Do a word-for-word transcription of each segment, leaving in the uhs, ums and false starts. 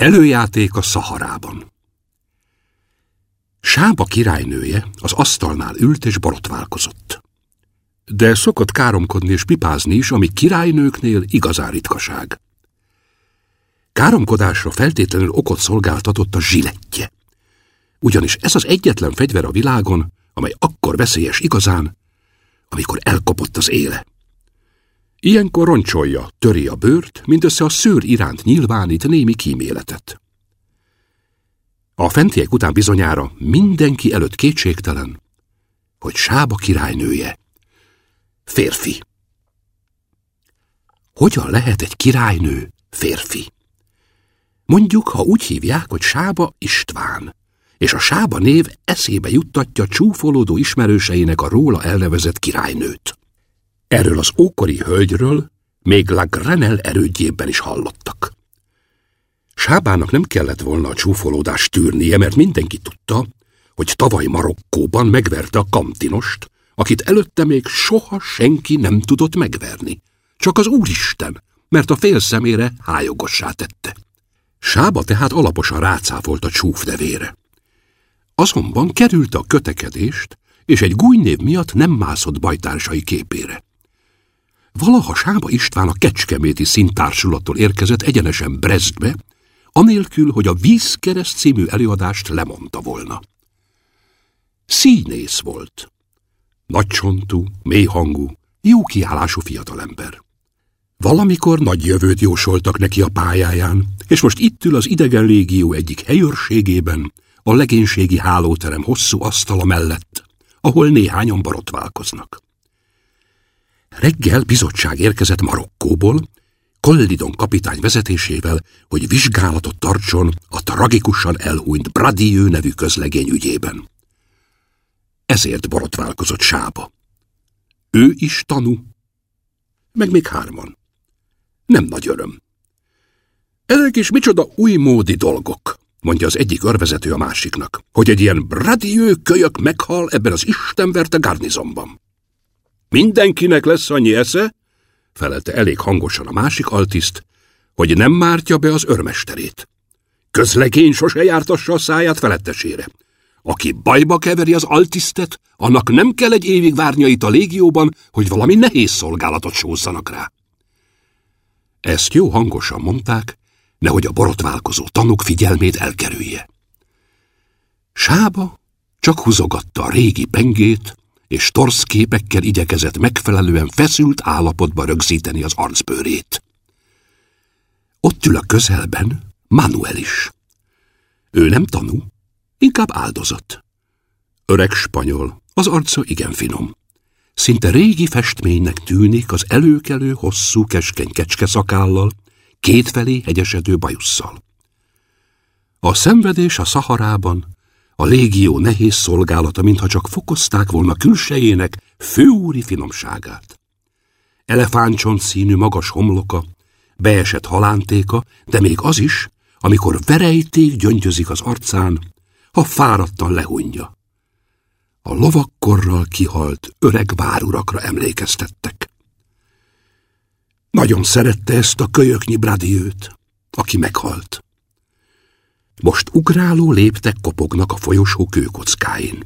Előjáték a Szaharában. Sába királynője az asztalnál ült és borotválkozott. De szokott káromkodni és pipázni is, ami királynőknél igazán ritkaság. Káromkodásra feltétlenül okot szolgáltatott a zsilettje. Ugyanis ez az egyetlen fegyver a világon, amely akkor veszélyes igazán, amikor elkopott az éle. Ilyenkor roncsolja, töri a bőrt, mindössze a szőr iránt nyilvánít némi kíméletet. A fentiek után bizonyára mindenki előtt kétségtelen, hogy Sába királynője férfi. Hogyan lehet egy királynő férfi? Mondjuk, ha úgy hívják, hogy Sába István, és a Sába név eszébe juttatja csúfolódó ismerőseinek a róla elnevezett királynőt. Erről az ókori hölgyről még La Grenelle erődjében is hallottak. Sábának nem kellett volna a csúfolódást tűrnie, mert mindenki tudta, hogy tavaly Marokkóban megverte a Kamtinost, akit előtte még soha senki nem tudott megverni. Csak az Úristen, mert a fél szemére hájogossá tette. Sába tehát alaposan rácáfolt a csúf nevére. Azonban kerülte a kötekedést, és egy gújnév miatt nem mászott bajtársai képére. Valaha Sába István a Kecskeméti Színtársullattól érkezett egyenesen Bresztbe, anélkül, hogy a Vízkereszt című előadást lemondta volna. Színész volt. Nagycsontú, mélyhangú, jó kiállású fiatalember. Valamikor nagy jövőt jósoltak neki a pályáján, és most itt ül az idegen légió egyik helyőrségében, a legénységi hálóterem hosszú asztala mellett, ahol néhányan borotválkoznak. Reggel bizottság érkezett Marokkóból, Kollidon kapitány vezetésével, hogy vizsgálatot tartson a tragikusan elhunyt Bradieu nevű közlegény ügyében. Ezért borotválkozott Sába. Ő is tanú, meg még hárman. Nem nagy öröm. Ezek is micsoda újmódi dolgok, mondja az egyik örvezető a másiknak, hogy egy ilyen Bradieu kölyök meghal ebben az istenverte garnizonban. Mindenkinek lesz annyi esze, felelte elég hangosan a másik altiszt, hogy nem mártja be az őrmesterét. Közlegény sose jártassa a száját felettesére. Aki bajba keveri az altisztet, annak nem kell egy évig várnia itt a légióban, hogy valami nehéz szolgálatot sózzanak rá. Ezt jó hangosan mondták, nehogy a borotválkozó tanúk figyelmét elkerülje. Sába csak húzogatta a régi pengét, és torszképekkel igyekezett megfelelően feszült állapotba rögzíteni az arcbőrét. Ott ül a közelben Manuel is. Ő nem tanú, inkább áldozat. Öreg spanyol, az arca igen finom. Szinte régi festménynek tűnik az előkelő, hosszú, keskeny kecskeszakállal, kétfelé hegyesedő bajusszal. A szenvedés a Szaharában, a légió nehéz szolgálata, mintha csak fokozták volna külsejének főúri finomságát. Elefántcsont színű magas homloka, beesett halántéka, de még az is, amikor verejték gyöngyözik az arcán, ha fáradtan lehunja. A lovakkorral kihalt öreg várurakra emlékeztettek. Nagyon szerette ezt a kölyöknyi Bradieu-t, aki meghalt. Most ugráló léptek kopognak a folyosó kőkockáin.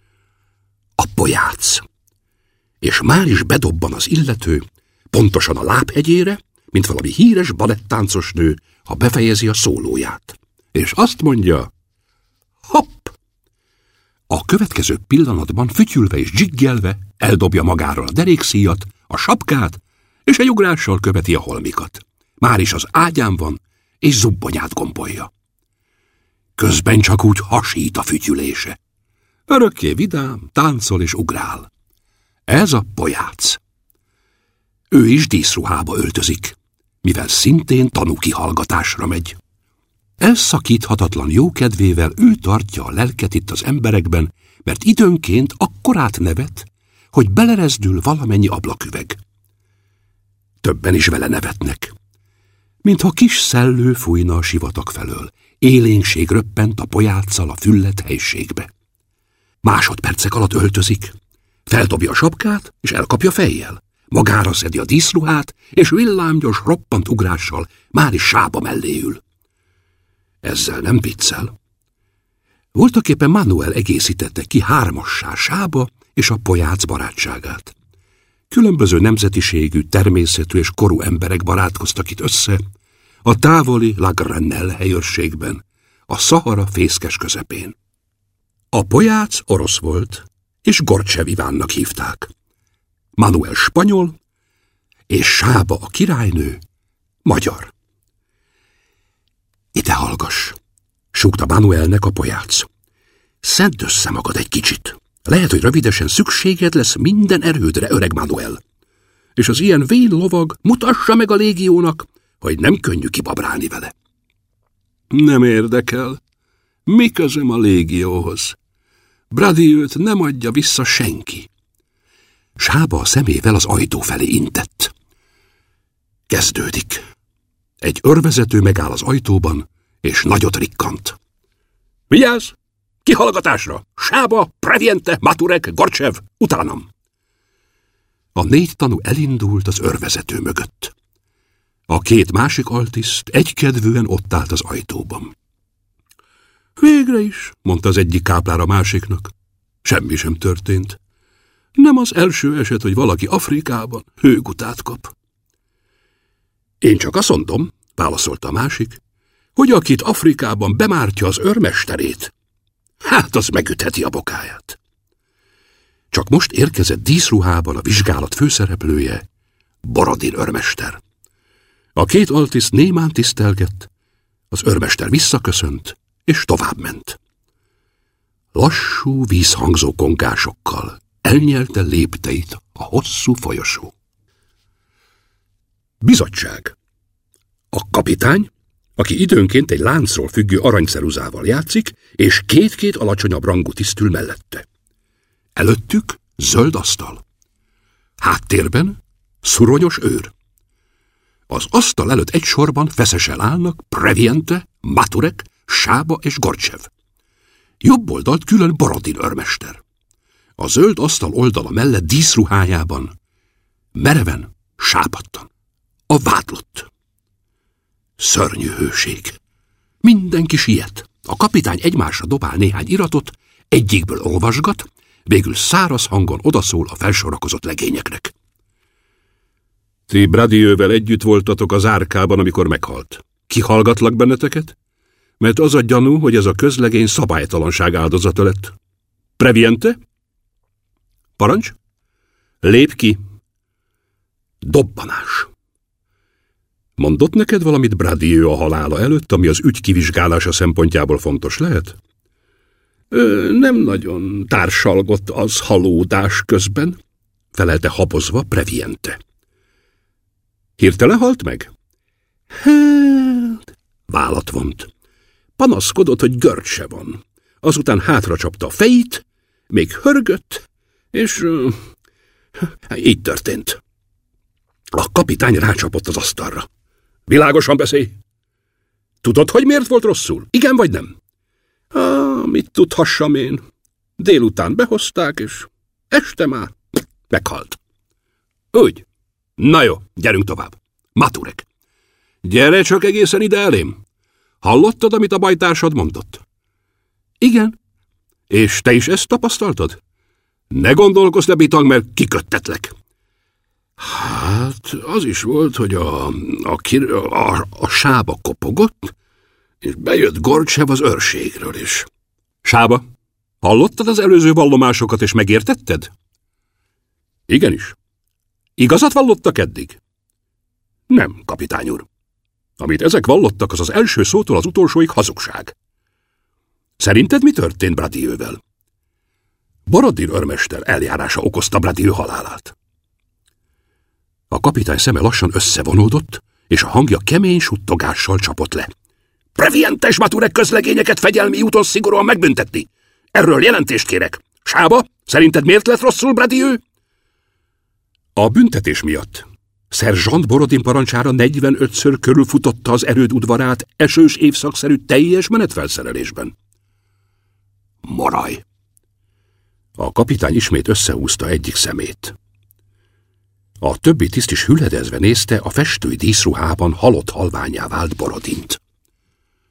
A pojác. És már is bedobban az illető, pontosan a lábhegyére, mint valami híres balettáncos nő, ha befejezi a szólóját. És azt mondja, hopp! A következő pillanatban fütyülve és dzsiggelve eldobja magáról a derékszíjat, a sapkát, és egy ugrással követi a holmikat. Már is az ágyán van, és zubbonyát gombolja. Közben csak úgy hasít a fütyülése. Örökké vidám, táncol és ugrál. Ez a pojác. Ő is díszruhába öltözik, mivel szintén tanúkihallgatásra megy. Elszakíthatatlan jókedvével ő tartja a lelket itt az emberekben, mert időnként akkorát nevet, hogy belerezdül valamennyi ablaküveg. Többen is vele nevetnek. Mintha kis szellő fújna a sivatag felől, élénkség röppent a pojáccal a füllet helységbe. Másodpercek alatt öltözik, feldobja a sapkát, és elkapja fejjel. Magára szedi a díszruhát, és villámgyors roppant ugrással már is Sába mellé ül. Ezzel nem viccel. Voltaképpen Manuel egészítette ki hármassá Sába és a Poyác barátságát. Különböző nemzetiségű, természetű és korú emberek barátkoztak itt össze, a távoli La Grenelle helyőrségben, a Szahara fészkes közepén. A Poyác orosz volt, és Gorcsev Ivánnak hívták. Manuel spanyol, és Sába a királynő magyar. Ide hallgass, súgta Manuelnek a Poyác. Szedd össze magad egy kicsit. Lehet, hogy rövidesen szükséged lesz minden erődre, öreg Manuel. És az ilyen vén lovag mutassa meg a légiónak, hogy nem könnyű kibabrálni vele. Nem érdekel. Mi közöm a légióhoz? Bradieu-t nem adja vissza senki. Sába a szemével az ajtó felé intett. Kezdődik. Egy őrvezető megáll az ajtóban, és nagyot rikkant. Vigyázz! Kihallgatásra! Sába, Previente, Maturek, Gorcsev, utánam! A négy tanú elindult az őrvezető mögött. A két másik altiszt egykedvűen ott állt az ajtóban. Végre is, mondta az egyik káplár a másiknak. Semmi sem történt. Nem az első eset, hogy valaki Afrikában hőgutát kap. Én csak azt mondom, válaszolta a másik, hogy akit Afrikában bemártja az őrmesterét, hát az megütheti a bokáját. Csak most érkezett díszruhában a vizsgálat főszereplője, Borodin őrmester. A két altiszt némán tisztelgett, az őrmester visszaköszönt, és továbbment. Lassú, vízhangzó kongásokkal elnyelte lépteit a hosszú folyosó. Bizottság. A kapitány, aki időnként egy láncról függő aranyceruzával játszik, és két-két alacsonyabb rangú tisztül mellette. Előttük zöld asztal. Háttérben szuronyos őr. Az asztal előtt egy sorban feszesen állnak Previente, Maturek, Sába és Gorcsev. Jobb oldalt külön Borodin őrmester. A zöld asztal oldala mellett díszruhájában mereven sápadtan a vádlott. Szörnyű hőség. Mindenki siet. A kapitány egymásra dobál néhány iratot, egyikből olvasgat, végül száraz hangon odaszól a felsorakozott legényeknek. Ti Bradieu-vel együtt voltatok az árkában, amikor meghalt. Kihallgatlak benneteket? Mert az a gyanú, hogy ez a közlegény szabálytalanság áldozata lett. Previente? Parancs? Lép ki! Dobbanás! Mondott neked valamit Bradieu a halála előtt, ami az ügy kivizsgálása szempontjából fontos lehet? Ö, nem nagyon társalgott az halódás közben, felelte habozva Previente. Hirtelen halt meg? Hát, vállat vont. Panaszkodott, hogy görcse van. Azután hátra csapta a fejét, még hörgött, és uh, így történt. A kapitány rácsapott az asztalra. Világosan beszélj! Tudod, hogy miért volt rosszul? Igen vagy nem? Ah, mit tudhassam én? Délután behozták, és este már meghalt. Úgy. Na jó, gyerünk tovább. Maturek. Gyere csak egészen ide elém. Hallottad, amit a bajtársad mondott? Igen. És te is ezt tapasztaltad? Ne gondolkozz, ne bitang, mert kiköttetlek. Hát, az is volt, hogy a, a, a, a Sába kopogott, és bejött Gorcsev az őrségről is. Sába, hallottad az előző vallomásokat, és megértetted? Igenis. Igazat vallottak eddig? Nem, kapitány úr. Amit ezek vallottak, az az első szótól az utolsóig hazugság. Szerinted mi történt Bradieu-vel? Borodin őrmester eljárása okozta Bradieu halálát. A kapitány szeme lassan összevonódott, és a hangja kemény suttogással csapott le. Previentes Maturek közlegényeket fegyelmi úton szigorúan megbüntetni. Erről jelentést kérek. Sába, szerinted miért lett rosszul Bradieu? A büntetés miatt. Szerzsant Borodin parancsára negyvenötször körülfutotta az erőd udvarát esős évszakszerű teljes menetfelszerelésben. Maraj! A kapitány ismét összehúzta egyik szemét. A többi tiszt is hüledezve nézte a festői díszruhában halott halvánnyá vált Borodint.